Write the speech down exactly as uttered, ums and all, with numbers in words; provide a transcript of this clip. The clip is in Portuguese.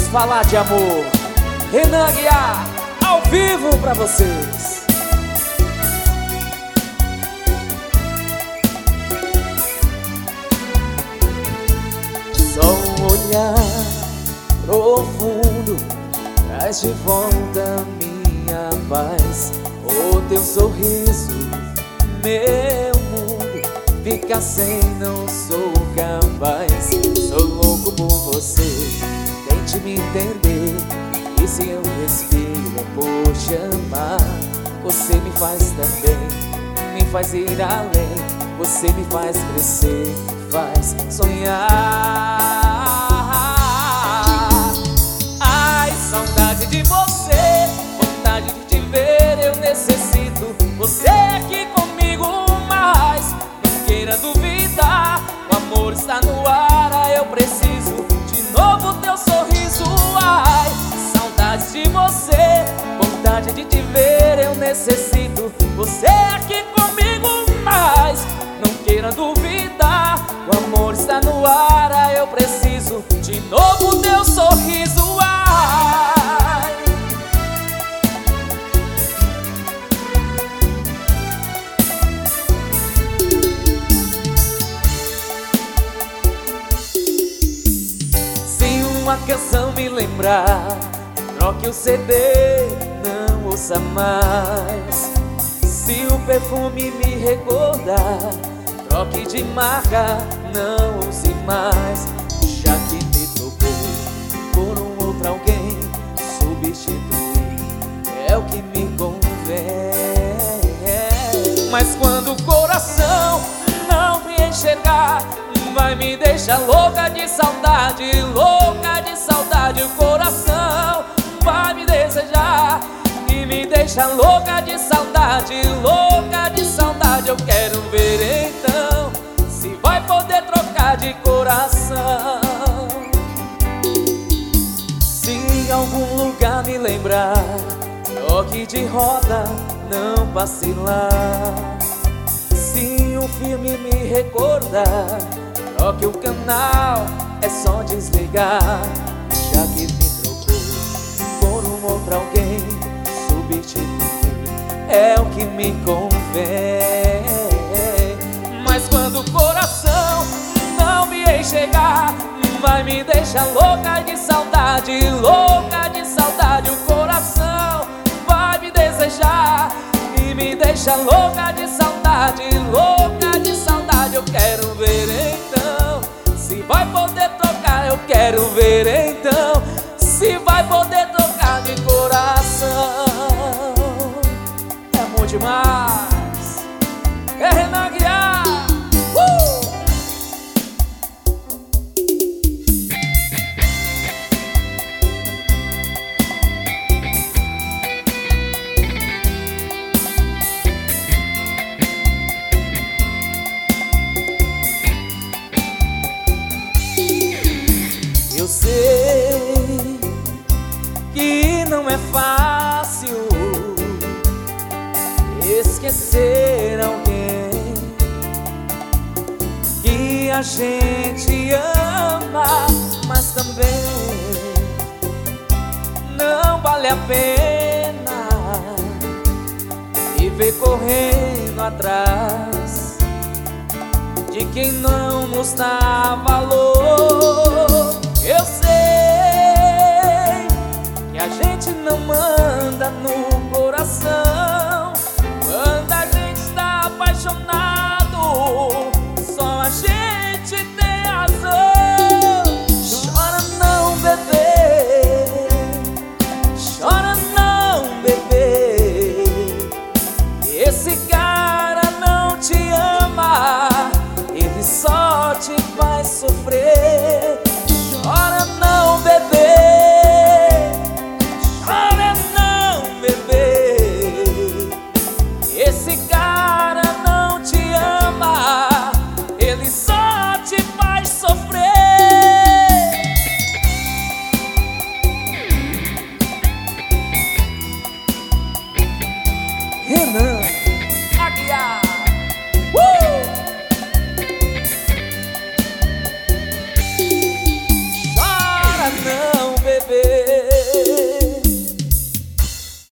Vamos falar de amor. Renan Aguiar, ao vivo pra vocês. Só um olhar profundo traz de volta minha paz. O teu sorriso, meu mundo fica sem, não sou capaz. Sou louco por você, tente me entender. E se eu respiro é por te amar. Você me faz também, me faz ir além. Você me faz crescer, faz sonhar. Ai, saudade de você, vontade de te ver, eu necessito você aqui comigo mais. Não queira duvidar, o amor está no ar. Eu preciso de novo teu sorriso. Ai, saudade de você, vontade de te ver, eu necessito você aqui comigo mais. Não queira duvidar, o amor está no ar. Eu preciso de novo teu sorriso. Ai, se uma canção me lembrar, troque o C D, não ouça mais. Se o perfume me recordar, troque de marca, não use mais. Já que me trocou por um outro alguém, substituir é o que me convém. Mas quando o coração não me enxergar, vai me deixar louca de saudade, louca de saudade. O coração vai me desejar e me deixa louca de saudade, louca de saudade. Eu quero ver então se vai poder trocar de coração. Se em algum lugar me lembrar, troque de roda, não passe lá. Se um filme me recordar, troque o canal, é só desligar. Já que me trocou por um outro alguém, substituir é o que me convém. Mas quando o coração não me enxergar, vai me deixar louca de saudade, louca de saudade. O coração vai me desejar e me deixa louca de saudade, louca de saudade. Eu quero ver então se vai poder trocar. Eu quero ver então se vai poder trocar de coração. É amor demais. É Renan Aguiar. uh! Eu sei que não é fácil esquecer alguém que a gente ama, mas também não vale a pena viver correndo atrás de quem não nos dá valor. Eu sei que a gente não ama,